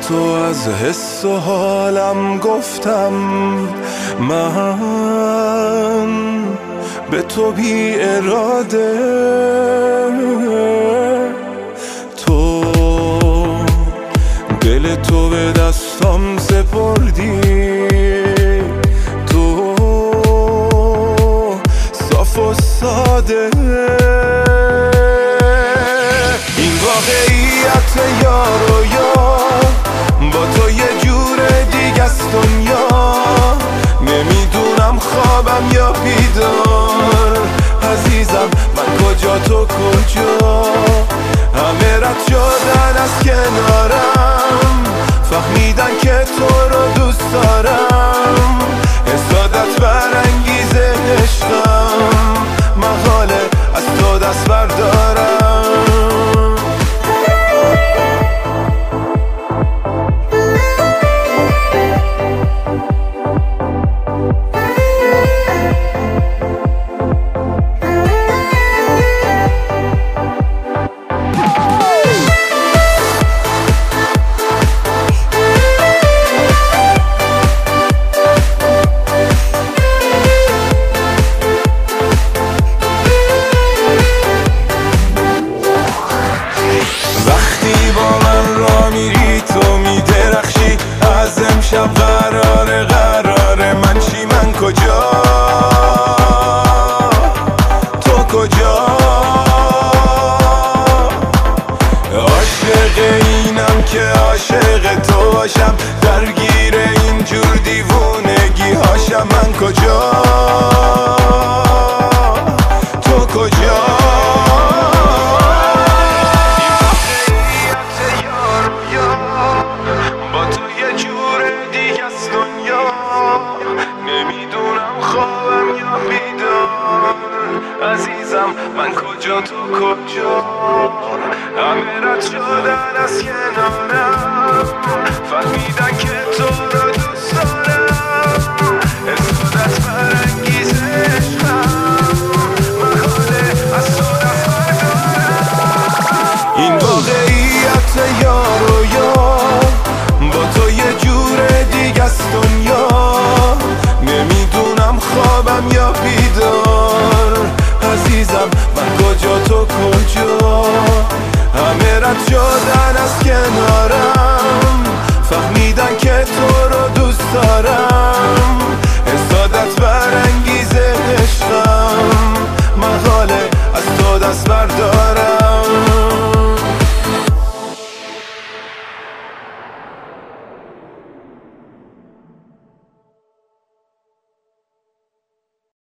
تو از حس و حالم گفتم من به تو بی اراده. تو دل تو به دستم سپردی، تو صاف و ساده. این واقعیت یار و یار با تو یه جور دیگه است دنیا. نمیدونم خوابم یا بیدار، عزیزم من کجا تو کجا. همه رد شدن از کنارم، فهمیدن که تو رو دوست دارم. حسادت برانگیزه عشقم، محاله از تو دست بردارم. امشب قراره من چی، من کجا، تو کجا. عاشق اینم که عاشق تو باشم، درگیر اینجور دیوونگی هاشم. من کجا، تو کجا. نمیدونم خوابم یا بیدار، عزیزم من کجا تو کجا. همه رد شدن از کنارم، فهمیدن که تو رو دوست دارم. حسادت برانگیزه عشقم، محاله از تو دست بردارم. این واقعیت یار و یار با تو یه جور دیگه است دنیا. نمیدونم خوابم یا بیدار، عزیزم من کجا تو کجا. همه رد شدن از کنارم، فهمیدن که تو رو دوست دارم. حسادت برانگیزه عشقم، محاله از تو دست بردارم.